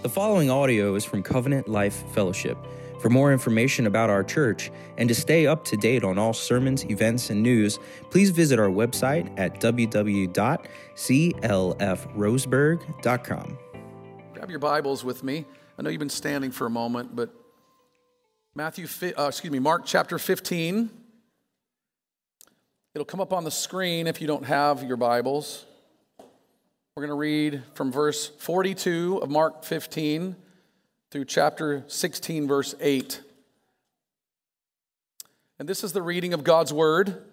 The following audio is from Covenant Life Fellowship. For more information about our church and to stay up to date on all sermons, events, and news, please visit our website at www.clfroseburg.com. Grab your Bibles with me. I know you've been standing for a moment, but Mark chapter 15. It'll come up on the screen if you don't have your Bibles. We're going to read from verse 42 of Mark 15 through chapter 16, verse 8. And this is the reading of God's word.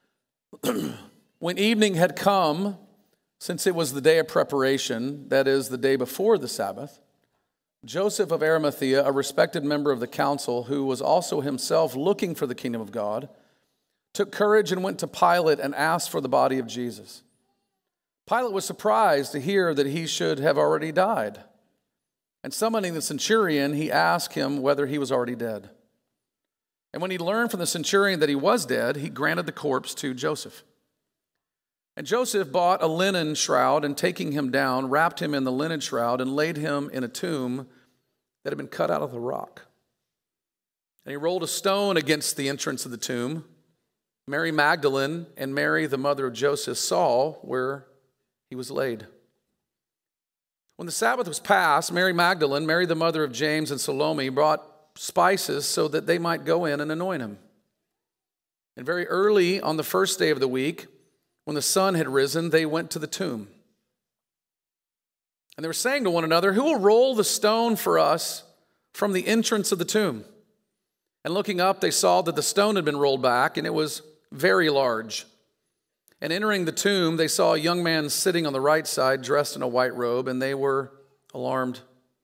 When evening had come, since it was the day of preparation, that is, the day before the Sabbath, Joseph of Arimathea, a respected member of the council, who was also himself looking for the kingdom of God, took courage and went to Pilate and asked for the body of Jesus. Pilate was surprised to hear that he should have already died. And summoning the centurion, he asked him whether he was already dead. And when he learned from the centurion that he was dead, he granted the corpse to Joseph. And Joseph bought a linen shroud, and taking him down, wrapped him in the linen shroud and laid him in a tomb that had been cut out of the rock. And he rolled a stone against the entrance of the tomb. Mary Magdalene and Mary, the mother of Joseph, saw where he was laid. When the Sabbath was past, Mary Magdalene, Mary the mother of James, and Salome brought spices so that they might go in and anoint him. And very early on the first day of the week, when the sun had risen, they went to the tomb. And they were saying to one another, "Who will roll the stone for us from the entrance of the tomb?" And looking up, they saw that the stone had been rolled back, and it was very large. And entering the tomb, they saw a young man sitting on the right side, dressed in a white robe, and they were alarmed.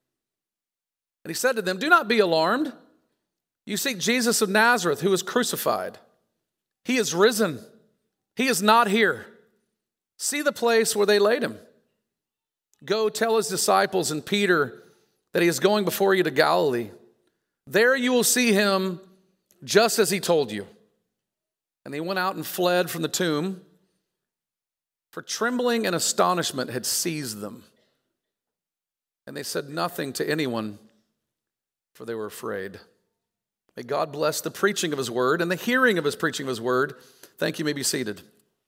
And he said to them, "Do not be alarmed. You seek Jesus of Nazareth, who was crucified. He is risen. He is not here. See the place where they laid him. Go tell his disciples and Peter that he is going before you to Galilee. There you will see him just as he told you." And they went out and fled from the tomb, for trembling and astonishment had seized them. And they said nothing to anyone, for they were afraid. May God bless the preaching of his word and the hearing of his preaching of his word. Thank you. You may be seated.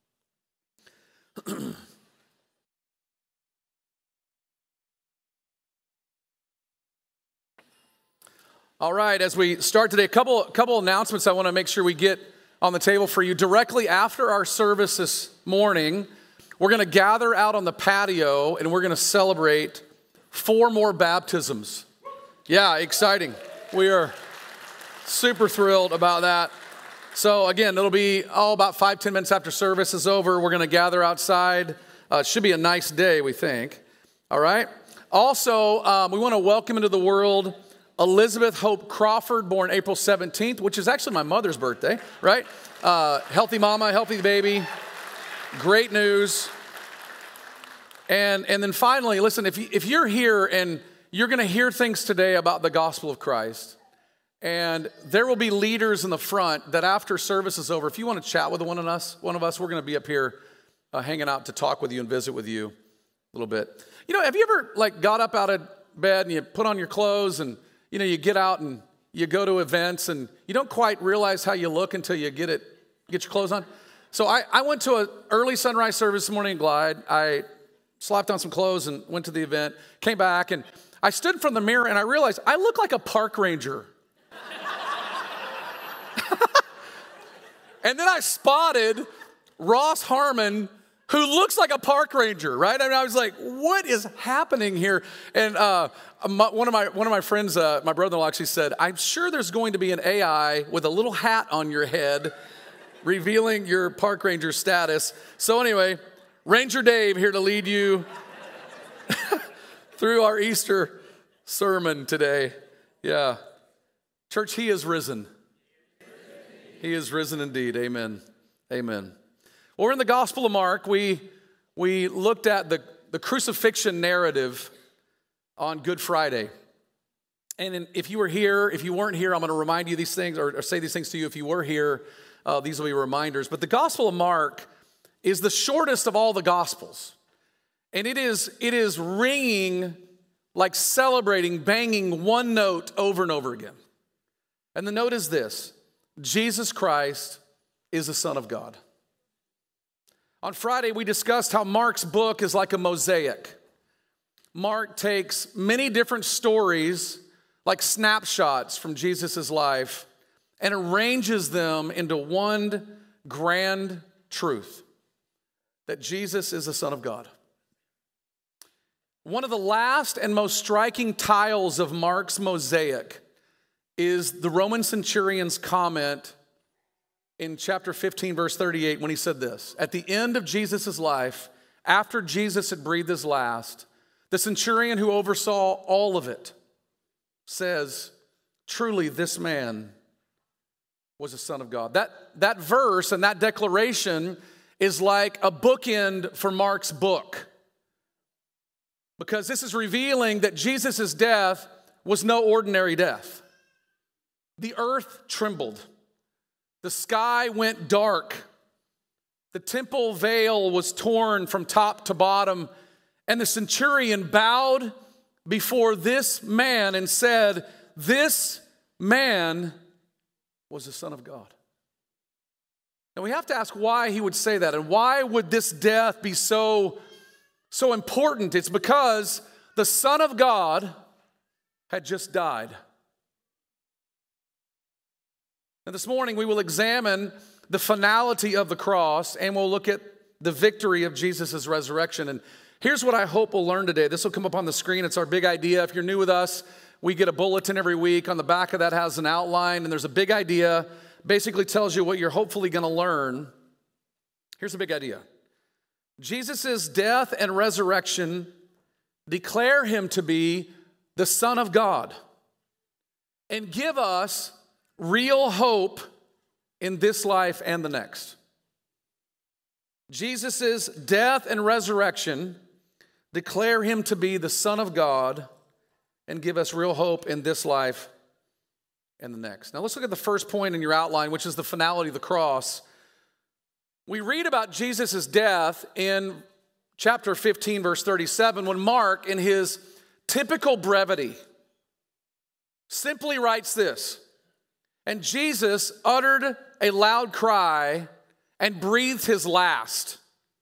All right, as we start today, a couple announcements I want to make sure we get on the table for you. Directly after our service this morning, we're going to gather out on the patio and we're going to celebrate 4 more baptisms. Yeah, exciting. We are super thrilled about that. So again, it'll be about 5-10 minutes after service is over. We're going to gather outside. It should be a nice day, we think. All right. Also, we want to welcome into the world Elizabeth Hope Crawford, born April 17th, which is actually my mother's birthday, right? Healthy mama, healthy baby. Great news. And then finally, listen, if you're here and you're going to hear things today about the gospel of Christ, and there will be leaders in the front that after service is over, if you want to chat with one of us, we're going to be up here hanging out to talk with you and visit with you a little bit. You know, have you ever got up out of bed and you put on your clothes and you get out and you go to events and you don't quite realize how you look until you get your clothes on? So I went to an early sunrise service this morning in Glide. I slapped on some clothes and went to the event, came back, and I stood in front of the mirror and I realized I look like a park ranger. And then I spotted Ross Harmon, who looks like a park ranger, right? I mean, I was like, what is happening here? And one of my friends, my brother-in-law actually said, "I'm sure there's going to be an AI with a little hat on your head revealing your park ranger status." So anyway, Ranger Dave here to lead you through our Easter sermon today. Yeah. Church, he is risen. He is risen indeed. Amen. Amen. Well, we're in the Gospel of Mark. We looked at the crucifixion narrative on Good Friday. And if you were here, if you weren't here, I'm going to remind you these things or say these things to you. If you were here, these will be reminders. But the Gospel of Mark is the shortest of all the Gospels. And it is ringing like celebrating, banging one note over and over again. And the note is this: Jesus Christ is the Son of God. On Friday, we discussed how Mark's book is like a mosaic. Mark takes many different stories, like snapshots from Jesus' life, and arranges them into one grand truth: that Jesus is the Son of God. One of the last and most striking tiles of Mark's mosaic is the Roman centurion's comment in chapter 15, verse 38, when he said this: at the end of Jesus' life, after Jesus had breathed his last, the centurion who oversaw all of it says, "Truly this man was a Son of God." That verse and that declaration is like a bookend for Mark's book, because this is revealing that Jesus' death was no ordinary death. The earth trembled. The sky went dark. The temple veil was torn from top to bottom. And the centurion bowed before this man and said, "This man was the Son of God." Now we have to ask why he would say that, and why would this death be so important? It's because the Son of God had just died. Now this morning we will examine the finality of the cross, and we'll look at the victory of Jesus' resurrection. And here's what I hope we'll learn today. This will come up on the screen. It's our big idea. If you're new with us, we get a bulletin every week. On the back of that has an outline, and there's a big idea. Basically tells you what you're hopefully going to learn. Here's the big idea: Jesus' death and resurrection declare him to be the Son of God and give us real hope in this life and the next. Jesus' death and resurrection declare him to be the Son of God and give us real hope in this life and the next. Now let's look at the first point in your outline, which is the finality of the cross. We read about Jesus' death in chapter 15, verse 37, when Mark, in his typical brevity, simply writes this: "And Jesus uttered a loud cry and breathed his last."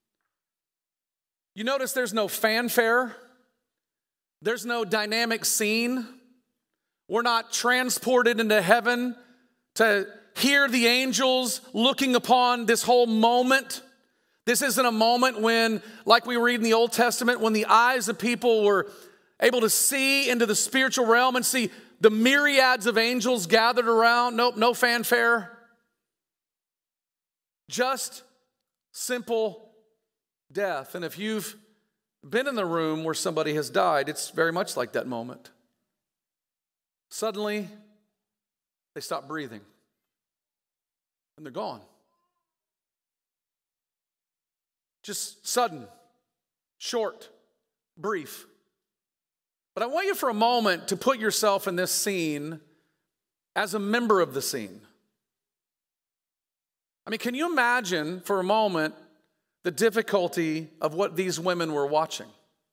You notice there's no fanfare. There's no dynamic scene. We're not transported into heaven to hear the angels looking upon this whole moment. This isn't a moment when, like we read in the Old Testament, when the eyes of people were able to see into the spiritual realm and see the myriads of angels gathered around. Nope, no fanfare. Just simple death. And if you've been in the room where somebody has died, it's very much like that moment. Suddenly, they stop breathing, and they're gone. Just sudden, short, brief. But I want you for a moment to put yourself in this scene as a member of the scene. I mean, can you imagine for a moment the difficulty of what these women were watching?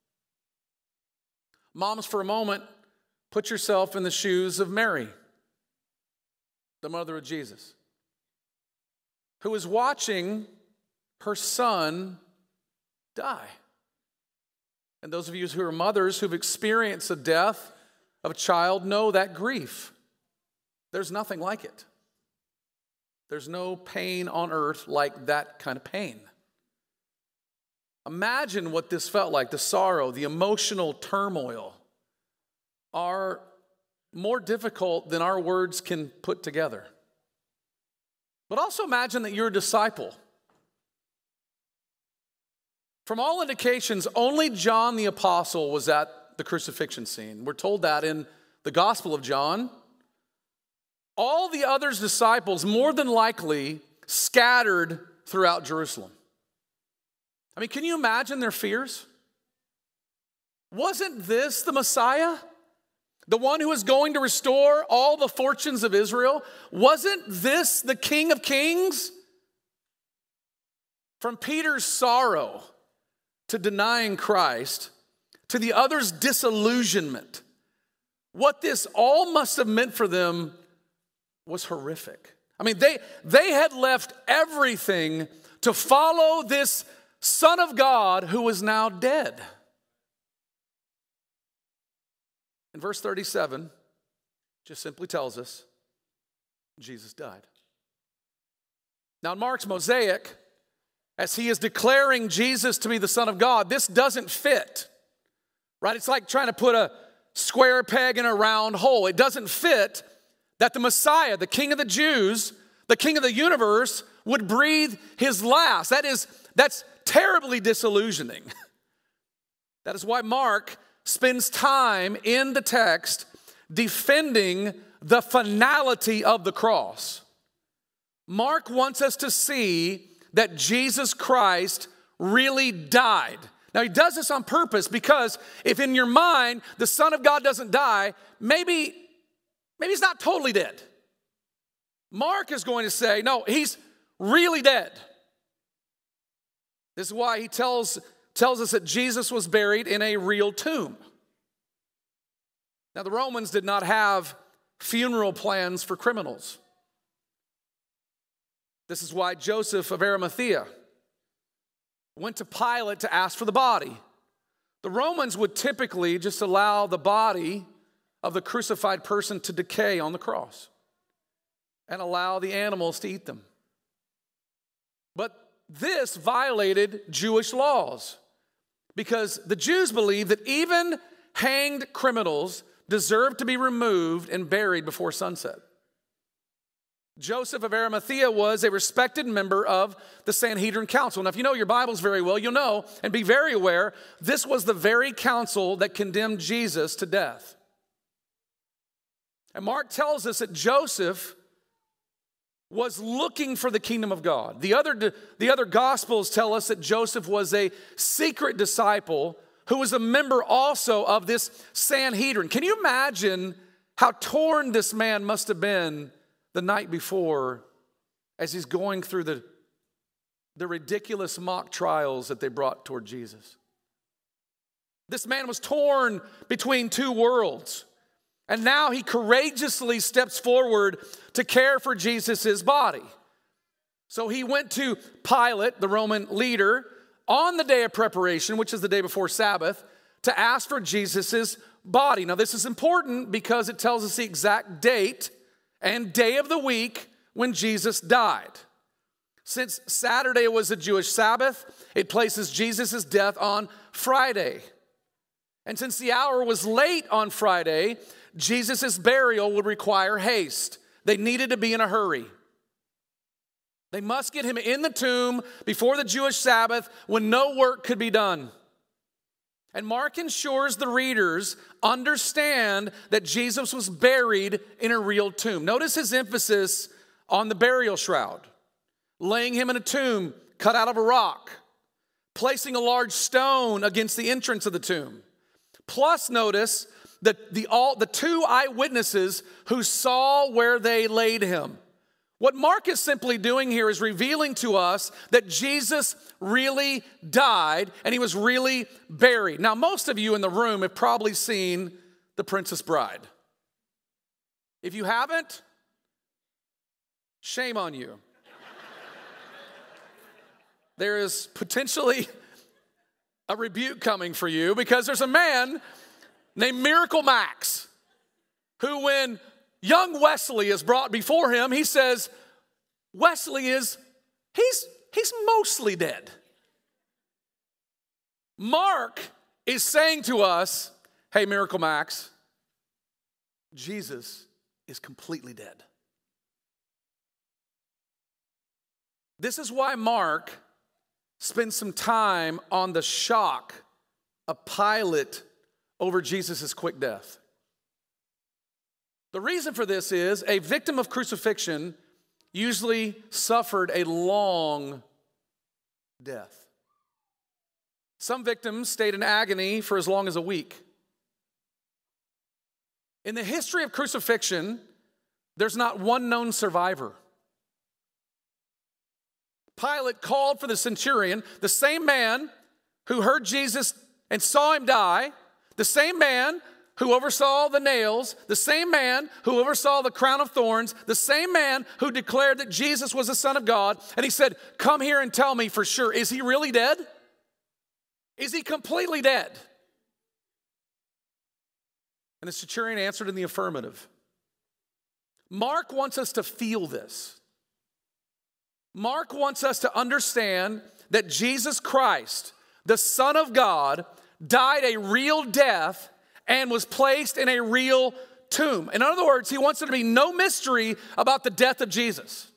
Moms, for a moment, put yourself in the shoes of Mary, the mother of Jesus, who is watching her son die. And those of you who are mothers who've experienced the death of a child know that grief. There's nothing like it. There's no pain on earth like that kind of pain. Imagine what this felt like. The sorrow, the emotional turmoil are more difficult than our words can put together. But also imagine that you're a disciple. From all indications, only John the Apostle was at the crucifixion scene. We're told that in the Gospel of John. All the other disciples, more than likely, scattered throughout Jerusalem. I mean, can you imagine their fears? Wasn't this the Messiah? The one who was going to restore all the fortunes of Israel? Wasn't this the King of Kings? From Peter's sorrow to denying Christ, to the other's disillusionment. What this all must have meant for them was horrific. I mean, they had left everything to follow this Son of God who was now dead. In verse 37, just simply tells us Jesus died. Now in Mark's mosaic, as he is declaring Jesus to be the Son of God, this doesn't fit, right? It's like trying to put a square peg in a round hole. It doesn't fit that the Messiah, the King of the Jews, the King of the universe, would breathe his last. That's terribly disillusioning. That is why Mark spends time in the text defending the finality of the cross. Mark wants us to see that Jesus Christ really died. Now, he does this on purpose because if in your mind the Son of God doesn't die, maybe he's not totally dead. Mark is going to say, no, he's really dead. This is why he tells us that Jesus was buried in a real tomb. Now, the Romans did not have funeral plans for criminals. This is why Joseph of Arimathea went to Pilate to ask for the body. The Romans would typically just allow the body of the crucified person to decay on the cross and allow the animals to eat them. But this violated Jewish laws because the Jews believed that even hanged criminals deserved to be removed and buried before sunset. Joseph of Arimathea was a respected member of the Sanhedrin Council. Now, if you know your Bibles very well, you'll know and be very aware, this was the very council that condemned Jesus to death. And Mark tells us that Joseph was looking for the kingdom of God. The other Gospels tell us that Joseph was a secret disciple who was a member also of this Sanhedrin. Can you imagine how torn this man must have been the night before as he's going through the ridiculous mock trials that they brought toward Jesus? This man was torn between two worlds. And now he courageously steps forward to care for Jesus' body. So he went to Pilate, the Roman leader, on the day of preparation, which is the day before Sabbath, to ask for Jesus' body. Now this is important because it tells us the exact date and day of the week when Jesus died. Since Saturday was a Jewish Sabbath, it places Jesus' death on Friday. And since the hour was late on Friday, Jesus' burial would require haste. They needed to be in a hurry. They must get him in the tomb before the Jewish Sabbath when no work could be done. And Mark ensures the readers understand that Jesus was buried in a real tomb. Notice his emphasis on the burial shroud, laying him in a tomb cut out of a rock, placing a large stone against the entrance of the tomb. Plus, notice the two eyewitnesses who saw where they laid him. What Mark is simply doing here is revealing to us that Jesus really died and he was really buried. Now, most of you in the room have probably seen The Princess Bride. If you haven't, shame on you. There is potentially a rebuke coming for you because there's a man named Miracle Max who, when young Wesley is brought before him, he says, Wesley he's mostly dead. Mark is saying to us, hey, Miracle Max, Jesus is completely dead. This is why Mark spends some time on the shock of Pilate over Jesus' quick death. The reason for this is a victim of crucifixion usually suffered a long death. Some victims stayed in agony for as long as a week. In the history of crucifixion, there's not one known survivor. Pilate called for the centurion, the same man who heard Jesus and saw him die, the same man who oversaw the nails, the same man who oversaw the crown of thorns, the same man who declared that Jesus was the Son of God, and he said, come here and tell me for sure, is he really dead? Is he completely dead? And the centurion answered in the affirmative. Mark wants us to feel this. Mark wants us to understand that Jesus Christ, the Son of God, died a real death and was placed in a real tomb. In other words, he wants there to be no mystery about the death of Jesus.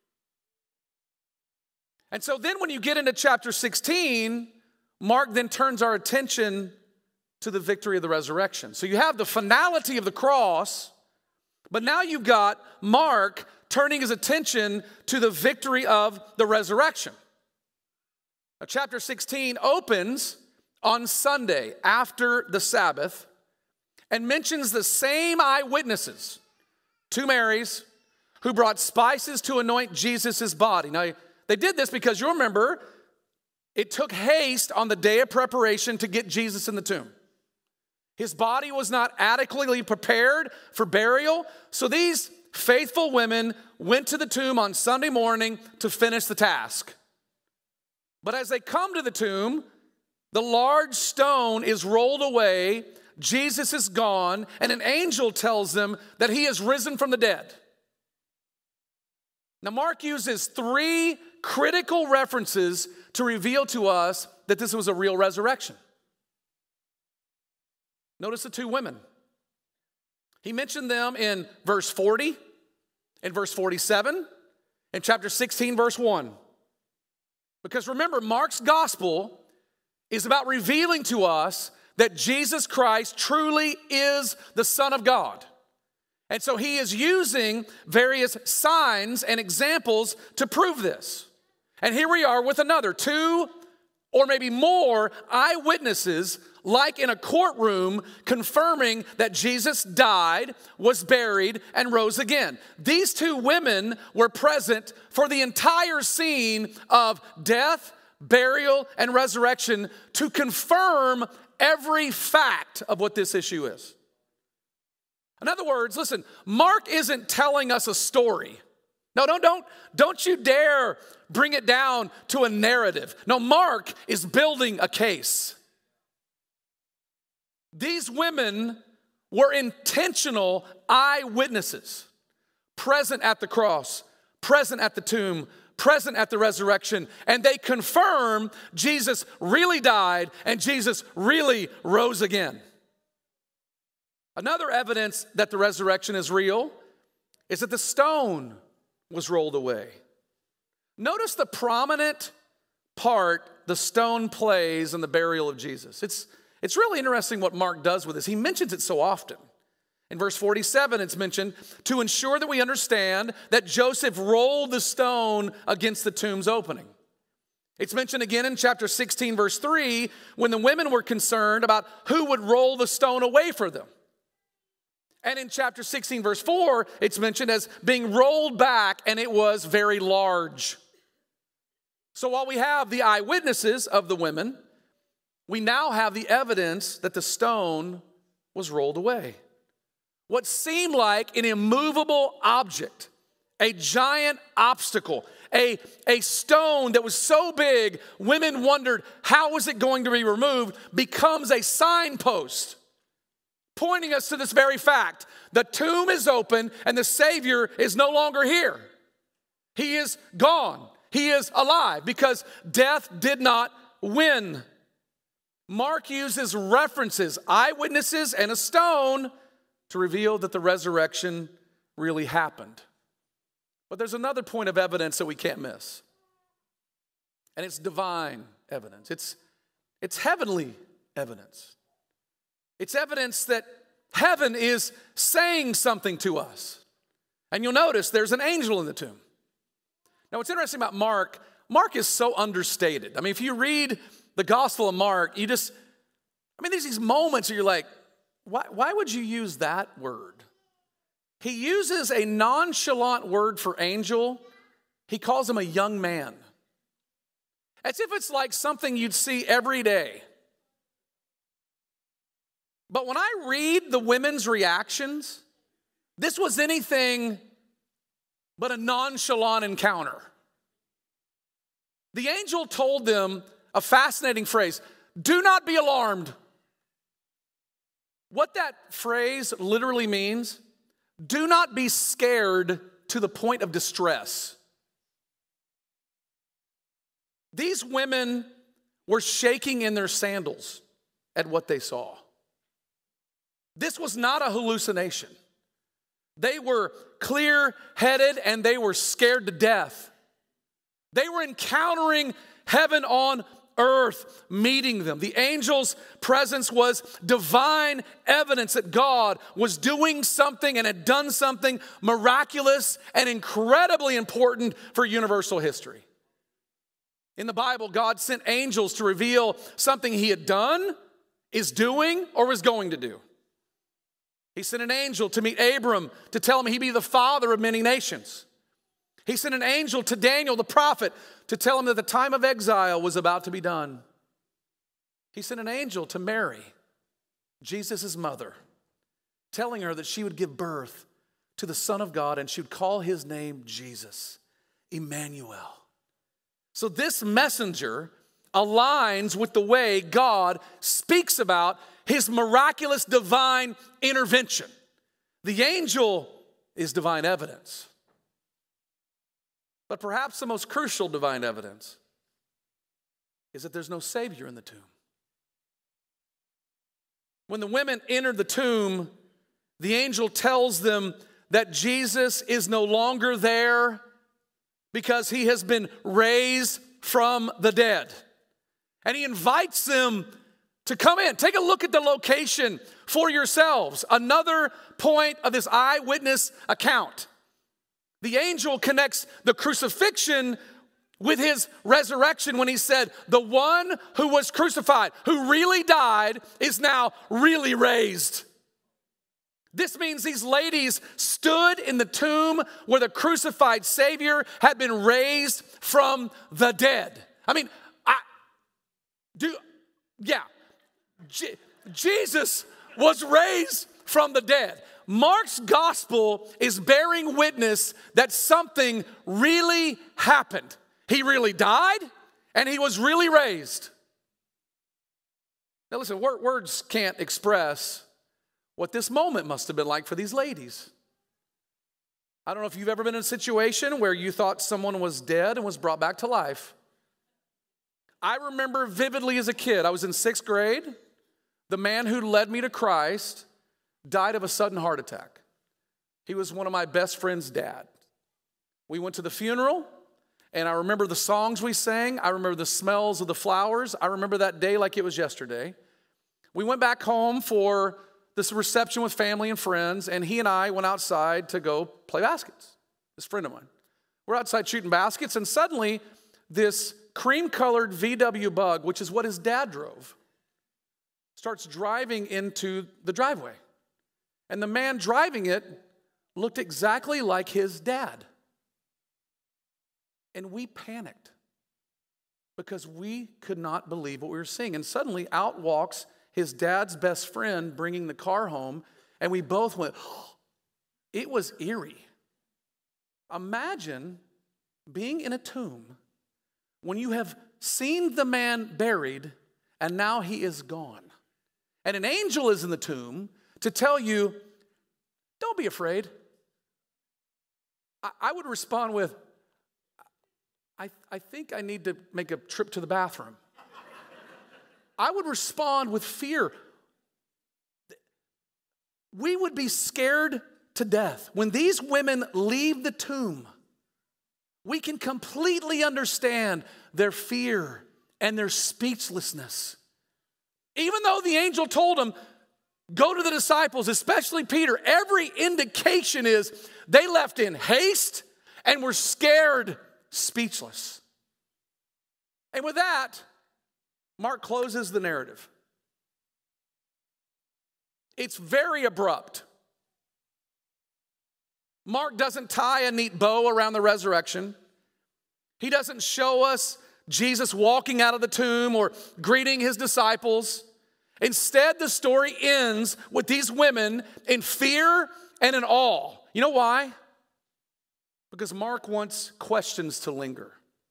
And so then when you get into chapter 16, Mark then turns our attention to the victory of the resurrection. So you have the finality of the cross, but now you've got Mark turning his attention to the victory of the resurrection. Now, chapter 16 opens on Sunday after the Sabbath and mentions the same eyewitnesses, two Marys, who brought spices to anoint Jesus' body. Now, they did this because you remember, it took haste on the day of preparation to get Jesus in the tomb. His body was not adequately prepared for burial, so these faithful women went to the tomb on Sunday morning to finish the task. But as they come to the tomb, the large stone is rolled away, Jesus is gone, and an angel tells them that he is risen from the dead. Now, Mark uses three critical references to reveal to us that this was a real resurrection. Notice the two women. He mentioned them in verse 40, in verse 47, in chapter 16, verse 1. Because remember, Mark's gospel is about revealing to us that Jesus Christ truly is the Son of God. And so he is using various signs and examples to prove this. And here we are with another, two or maybe more eyewitnesses, like in a courtroom, confirming that Jesus died, was buried, and rose again. These two women were present for the entire scene of death, burial, and resurrection to confirm every fact of what this issue is. In other words, listen, Mark isn't telling us a story. No, don't you dare bring it down to a narrative. No, Mark is building a case. These women were intentional eyewitnesses, present at the cross, present at the tomb, present at the resurrection, and they confirm Jesus really died and Jesus really rose again. Another evidence that the resurrection is real is that the stone was rolled away. Notice the prominent part the stone plays in the burial of Jesus. It's really interesting what Mark does with this. He mentions it so often. In verse 47, it's mentioned, to ensure that we understand that Joseph rolled the stone against the tomb's opening. It's mentioned again in chapter 16, verse 3, when the women were concerned about who would roll the stone away for them. And in chapter 16, verse 4, it's mentioned as being rolled back, and it was very large. So while we have the eyewitnesses of the women, we now have the evidence that the stone was rolled away. What seemed like an immovable object, a giant obstacle, a stone that was so big, women wondered how was it going to be removed, becomes a signpost pointing us to this very fact. The tomb is open and the Savior is no longer here. He is gone. He is alive because death did not win. Mark uses references, eyewitnesses, and a stone to reveal that the resurrection really happened. But there's another point of evidence that we can't miss. And it's divine evidence. It's heavenly evidence. It's evidence that heaven is saying something to us. And you'll notice there's an angel in the tomb. Now, what's interesting about Mark is so understated. I mean, if you read the Gospel of Mark, there's these moments where you're like, why would you use that word? He uses a nonchalant word for angel. He calls him a young man. As if it's like something you'd see every day. But when I read the women's reactions, this was anything but a nonchalant encounter. The angel told them a fascinating phrase, "Do not be alarmed." What that phrase literally means, do not be scared to the point of distress. These women were shaking in their sandals at what they saw. This was not a hallucination. They were clear-headed and they were scared to death. They were encountering heaven on earth meeting them. The angel's presence was divine evidence that God was doing something and had done something miraculous and incredibly important for universal history. In the Bible, God sent angels to reveal something he had done, is doing, or was going to do. He sent an angel to meet Abram to tell him he'd be the father of many nations. He sent an angel to Daniel, the prophet, to tell him that the time of exile was about to be done. He sent an angel to Mary, Jesus' mother, telling her that she would give birth to the Son of God and she would call his name Jesus, Emmanuel. So this messenger aligns with the way God speaks about his miraculous divine intervention. The angel is divine evidence. But perhaps the most crucial divine evidence is that there's no Savior in the tomb. When the women entered the tomb, the angel tells them that Jesus is no longer there because he has been raised from the dead. And he invites them to come in. Take a look at the location for yourselves. Another point of this eyewitness account. The angel connects the crucifixion with his resurrection when he said, the one who was crucified, who really died, is now really raised. This means these ladies stood in the tomb where the crucified Savior had been raised from the dead. Jesus was raised from the dead. Mark's gospel is bearing witness that something really happened. He really died and he was really raised. Now listen, words can't express what this moment must have been like for these ladies. I don't know if you've ever been in a situation where you thought someone was dead and was brought back to life. I remember vividly as a kid, I was in 6th grade. The man who led me to Christ died of a sudden heart attack. He was one of my best friend's dad. We went to the funeral, and I remember the songs we sang. I remember the smells of the flowers. I remember that day like it was yesterday. We went back home for this reception with family and friends, and he and I went outside to go play baskets. This friend of mine. We're outside shooting baskets, and suddenly this cream-colored VW Bug, which is what his dad drove, starts driving into the driveway. And the man driving it looked exactly like his dad. And we panicked because we could not believe what we were seeing. And suddenly out walks his dad's best friend bringing the car home, and we both went, oh. It was eerie. Imagine being in a tomb when you have seen the man buried and now he is gone. And an angel is in the tomb to tell you, don't be afraid. I would respond with, I think I need to make a trip to the bathroom. I would respond with fear. We would be scared to death. When these women leave the tomb, we can completely understand their fear and their speechlessness. Even though the angel told them, go to the disciples, especially Peter, every indication is they left in haste and were scared, speechless. And with that, Mark closes the narrative. It's very abrupt. Mark doesn't tie a neat bow around the resurrection. He doesn't show us Jesus walking out of the tomb or greeting his disciples. Instead, the story ends with these women in fear and in awe. You know why? Because Mark wants questions to linger.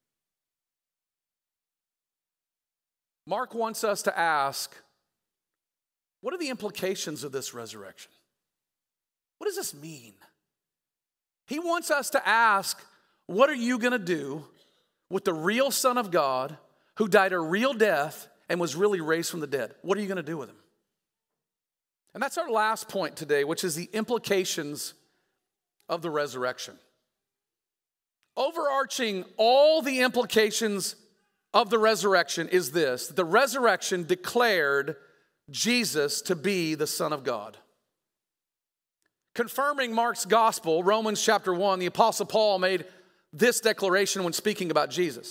Mark wants us to ask, what are the implications of this resurrection? What does this mean? He wants us to ask, what are you going to do with the real Son of God who died a real death and was really raised from the dead? What are you going to do with him? And that's our last point today, which is the implications of the resurrection. Overarching all the implications of the resurrection is this: the resurrection declared Jesus to be the Son of God. Confirming Mark's gospel, Romans chapter 1, the Apostle Paul made this declaration when speaking about Jesus.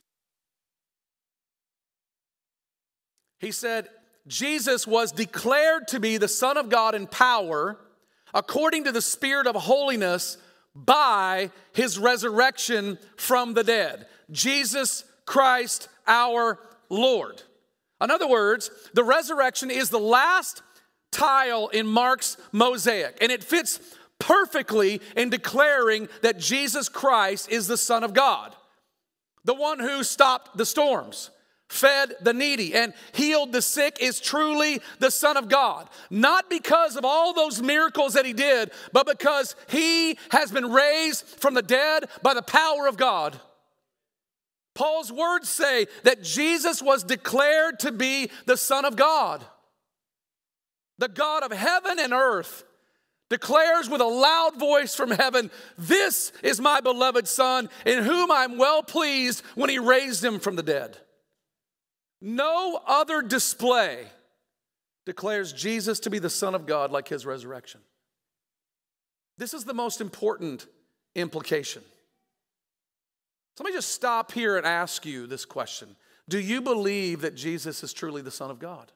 He said, Jesus was declared to be the Son of God in power, according to the Spirit of holiness, by his resurrection from the dead. Jesus Christ our Lord. In other words, the resurrection is the last tile in Mark's mosaic, and it fits perfectly in declaring that Jesus Christ is the Son of God, the one who stopped the storms, fed the needy, and healed the sick is truly the Son of God. Not because of all those miracles that he did, but because he has been raised from the dead by the power of God. Paul's words say that Jesus was declared to be the Son of God. The God of heaven and earth declares with a loud voice from heaven, "This is my beloved Son, in whom I'm well pleased," when he raised him from the dead. No other display declares Jesus to be the Son of God like his resurrection. This is the most important implication. So let me just stop here and ask you this question. Do you believe that Jesus is truly the Son of God?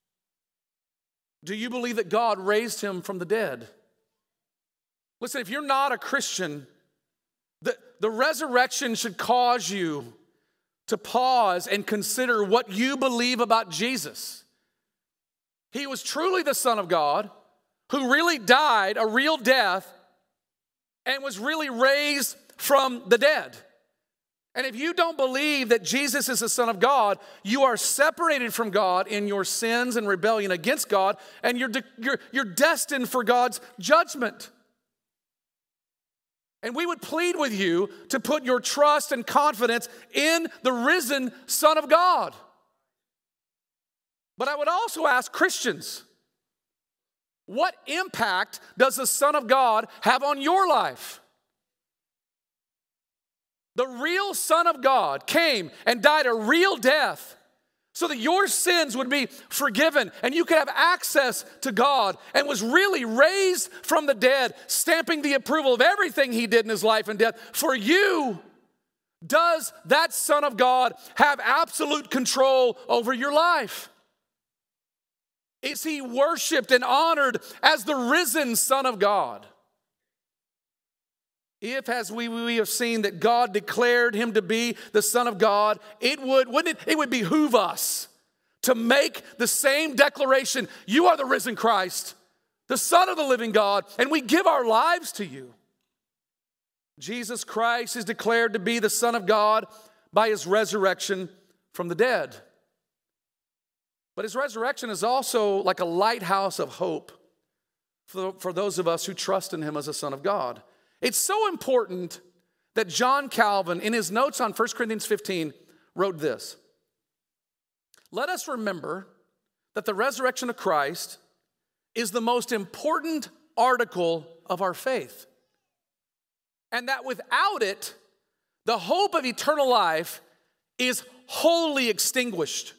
Do you believe that God raised him from the dead? Listen, if you're not a Christian, the resurrection should cause you to pause and consider what you believe about Jesus. He was truly the Son of God who really died a real death and was really raised from the dead. And if you don't believe that Jesus is the Son of God, you are separated from God in your sins and rebellion against God, and you're destined for God's judgment. And we would plead with you to put your trust and confidence in the risen Son of God. But I would also ask Christians, what impact does the Son of God have on your life? The real Son of God came and died a real death so that your sins would be forgiven and you could have access to God, and was really raised from the dead, stamping the approval of everything he did in his life and death for you. Does that Son of God have absolute control over your life? Is he worshiped and honored as the risen Son of God? If, as we have seen, that God declared him to be the Son of God, it would behoove us to make the same declaration. You are the risen Christ, the Son of the living God, and we give our lives to you. Jesus Christ is declared to be the Son of God by his resurrection from the dead. But his resurrection is also like a lighthouse of hope for those of us who trust in him as a Son of God. It's so important that John Calvin, in his notes on 1 Corinthians 15, wrote this: "Let us remember that the resurrection of Christ is the most important article of our faith, and that without it, the hope of eternal life is wholly extinguished."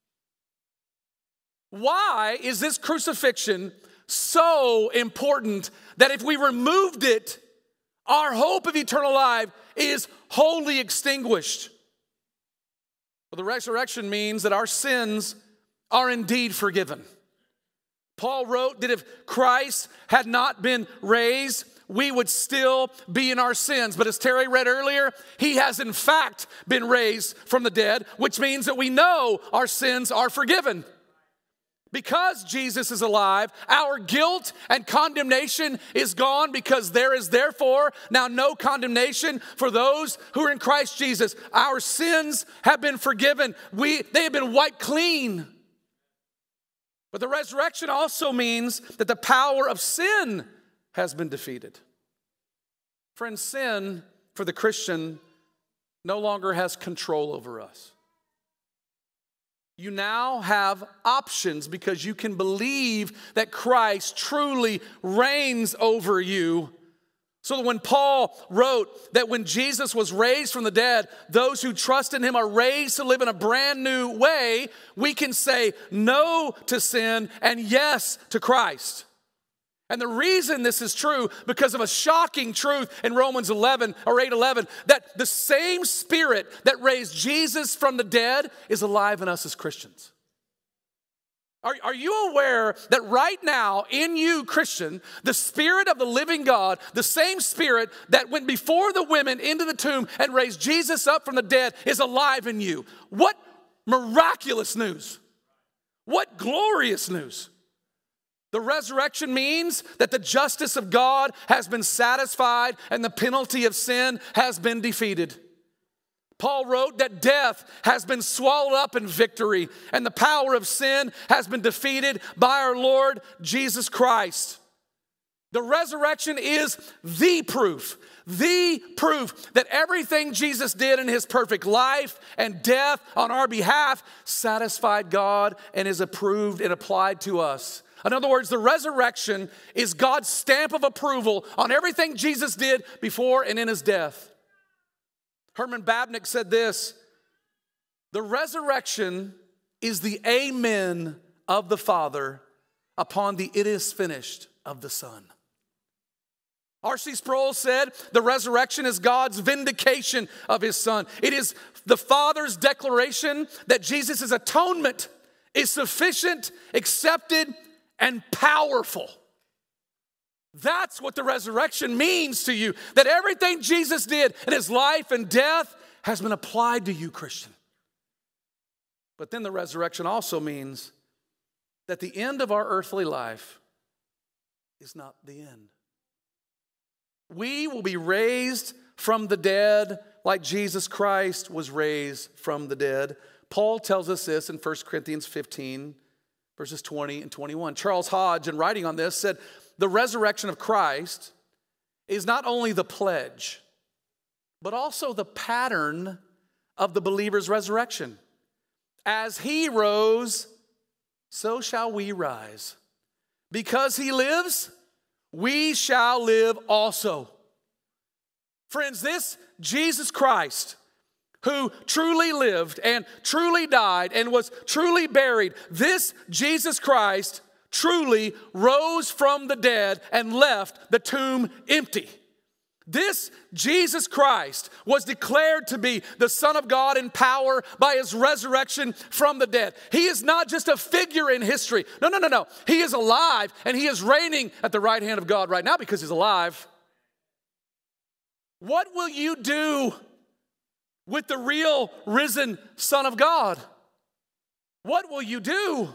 Why is this crucifixion so important that if we removed it, our hope of eternal life is wholly extinguished? Well, the resurrection means that our sins are indeed forgiven. Paul wrote that if Christ had not been raised, we would still be in our sins. But as Terry read earlier, he has in fact been raised from the dead, which means that we know our sins are forgiven. Because Jesus is alive, our guilt and condemnation is gone, because there is therefore now no condemnation for those who are in Christ Jesus. Our sins have been forgiven. They have been wiped clean. But the resurrection also means that the power of sin has been defeated. Friends, sin for the Christian no longer has control over us. You now have options because you can believe that Christ truly reigns over you. So that when Paul wrote that when Jesus was raised from the dead, those who trust in him are raised to live in a brand new way, we can say no to sin and yes to Christ. And the reason this is true, because of a shocking truth in Romans 11 or 8:11, that the same Spirit that raised Jesus from the dead is alive in us as Christians. Are you aware that right now in you, Christian, the Spirit of the living God, the same Spirit that went before the women into the tomb and raised Jesus up from the dead, is alive in you? What miraculous news! What glorious news! The resurrection means that the justice of God has been satisfied and the penalty of sin has been defeated. Paul wrote that death has been swallowed up in victory and the power of sin has been defeated by our Lord Jesus Christ. The resurrection is the proof that everything Jesus did in his perfect life and death on our behalf satisfied God and is approved and applied to us. In other words, the resurrection is God's stamp of approval on everything Jesus did before and in his death. Herman Babnick said this: the resurrection is the amen of the Father upon the it is finished of the Son. R.C. Sproul said the resurrection is God's vindication of his Son. It is the Father's declaration that Jesus' atonement is sufficient, accepted, and powerful. That's what the resurrection means to you. That everything Jesus did in his life and death has been applied to you, Christian. But then the resurrection also means that the end of our earthly life is not the end. We will be raised from the dead like Jesus Christ was raised from the dead. Paul tells us this in 1 Corinthians 15, verses 20 and 21. Charles Hodge, in writing on this, said, the resurrection of Christ is not only the pledge, but also the pattern of the believer's resurrection. As he rose, so shall we rise. Because he lives, we shall live also. Friends, this Jesus Christ, who truly lived and truly died and was truly buried, this Jesus Christ truly rose from the dead and left the tomb empty. This Jesus Christ was declared to be the Son of God in power by his resurrection from the dead. He is not just a figure in history. No. He is alive and he is reigning at the right hand of God right now because he's alive. What will you do with the real risen Son of God? What will you do?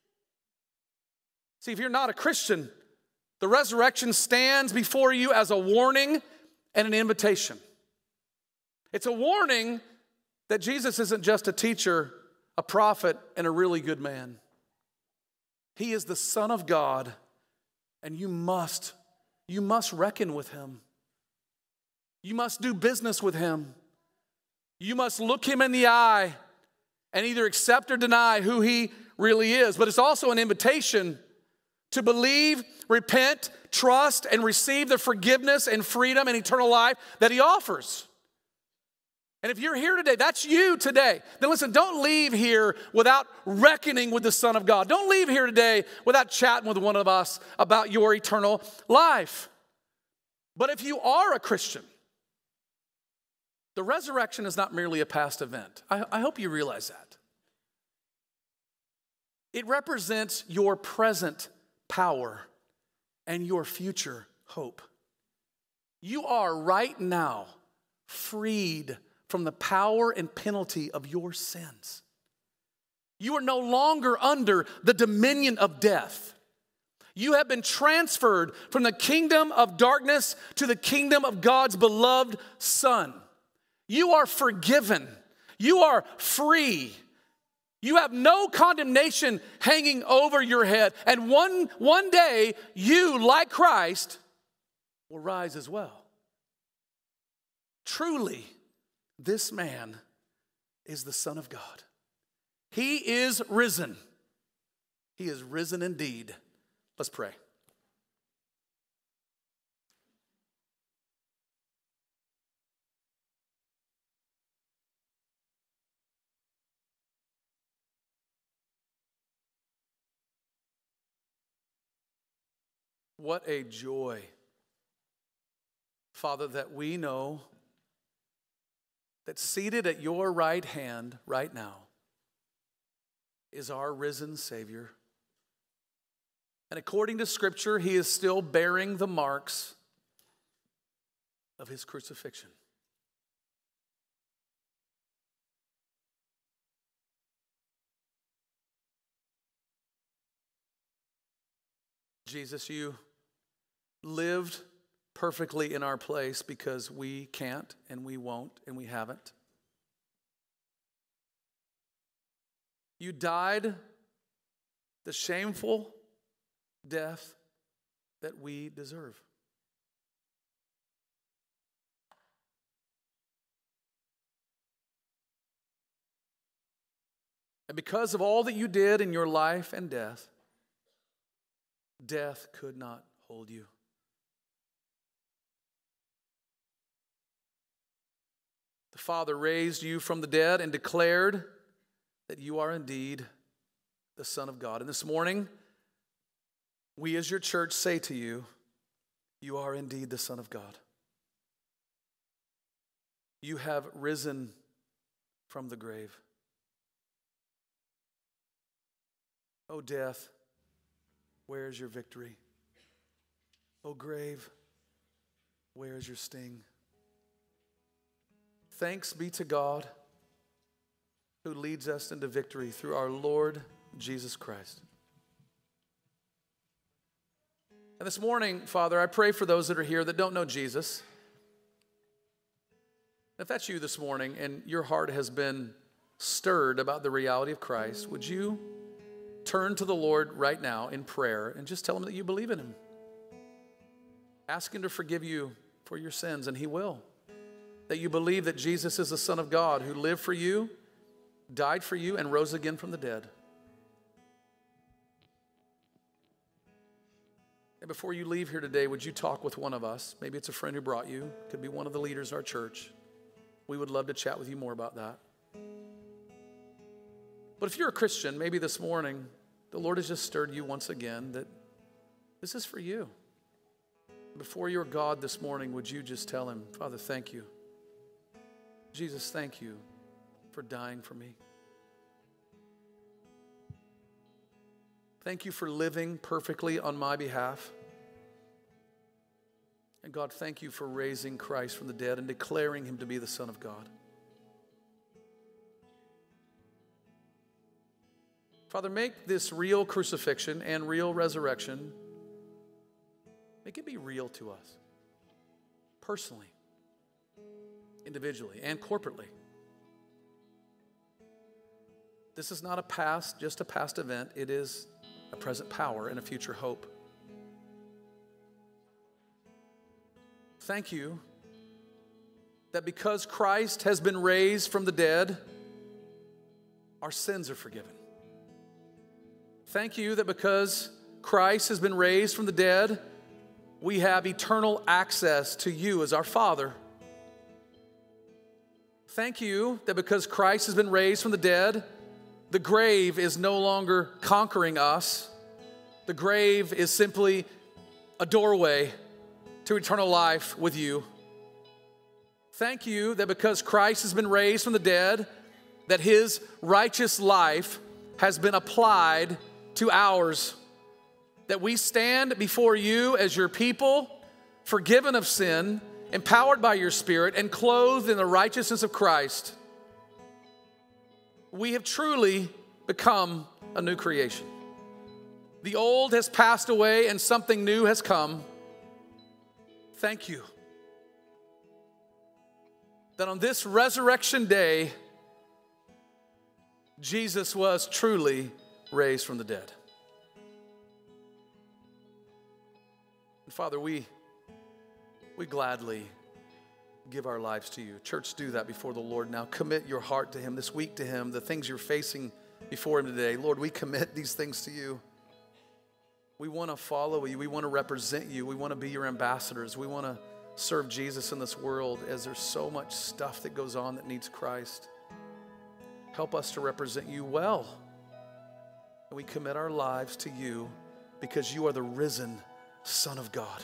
See, if you're not a Christian, the resurrection stands before you as a warning and an invitation. It's a warning that Jesus isn't just a teacher, a prophet, and a really good man. He is the Son of God, and you must reckon with him. You must do business with him. You must look him in the eye and either accept or deny who he really is. But it's also an invitation to believe, repent, trust, and receive the forgiveness and freedom and eternal life that he offers. And if you're here today, that's you today, then listen, don't leave here without reckoning with the Son of God. Don't leave here today without chatting with one of us about your eternal life. But if you are a Christian, the resurrection is not merely a past event. I hope you realize that. It represents your present power and your future hope. You are right now freed from the power and penalty of your sins. You are no longer under the dominion of death. You have been transferred from the kingdom of darkness to the kingdom of God's beloved Son. You are forgiven. You are free. You have no condemnation hanging over your head. And one day, you, like Christ, will rise as well. Truly, this man is the Son of God. He is risen. He is risen indeed. Let's pray. What a joy, Father, that we know that seated at your right hand right now is our risen Savior. And according to Scripture, he is still bearing the marks of his crucifixion. Jesus, you lived perfectly in our place because we can't and we won't and we haven't. You died the shameful death that we deserve. And because of all that you did in your life and death, death could not hold you. The Father raised you from the dead and declared that you are indeed the Son of God. And this morning, we as your church say to you, you are indeed the Son of God. You have risen from the grave. O death, where is your victory? O grave, where is your sting? Thanks be to God who leads us into victory through our Lord Jesus Christ. And this morning, Father, I pray for those that are here that don't know Jesus. If that's you this morning and your heart has been stirred about the reality of Christ, would you turn to the Lord right now in prayer and just tell him that you believe in him? Ask him to forgive you for your sins, and he will. That you believe that Jesus is the Son of God who lived for you, died for you, and rose again from the dead. And before you leave here today, would you talk with one of us? Maybe it's a friend who brought you. Could be one of the leaders of our church. We would love to chat with you more about that. But if you're a Christian, maybe this morning, the Lord has just stirred you once again that this is for you. Before your God this morning, would you just tell him, Father, thank you. Jesus, thank you for dying for me. Thank you for living perfectly on my behalf. And God, thank you for raising Christ from the dead and declaring him to be the Son of God. Father, make this real crucifixion and real resurrection, make it be real to us, personally, individually, and corporately. This is not just a past event. It is a present power and a future hope. Thank you that because Christ has been raised from the dead, our sins are forgiven. Thank you that because Christ has been raised from the dead, we have eternal access to you as our Father. Thank you that because Christ has been raised from the dead, the grave is no longer conquering us. The grave is simply a doorway to eternal life with you. Thank you that because Christ has been raised from the dead, that his righteous life has been applied to ours. That we stand before you as your people, forgiven of sin, empowered by your Spirit, and clothed in the righteousness of Christ. We have truly become a new creation. The old has passed away and something new has come. Thank you that on this resurrection day, Jesus was truly raised from the dead. And Father, we gladly give our lives to you. Church, do that before the Lord now. Commit your heart to Him this week, to Him, the things you're facing before Him today. Lord, we commit these things to you. We want to follow you. We want to represent you. We want to be your ambassadors. We want to serve Jesus in this world as there's so much stuff that goes on that needs Christ. Help us to represent you well. And we commit our lives to you because you are the risen Son of God.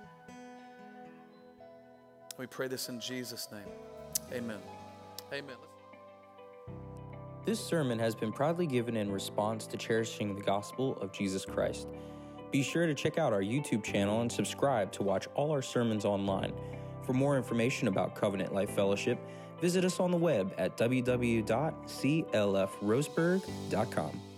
We pray this in Jesus' name. Amen. Amen. This sermon has been proudly given in response to cherishing the gospel of Jesus Christ. Be sure to check out our YouTube channel and subscribe to watch all our sermons online. For more information about Covenant Life Fellowship, visit us on the web at www.clfroseburg.com.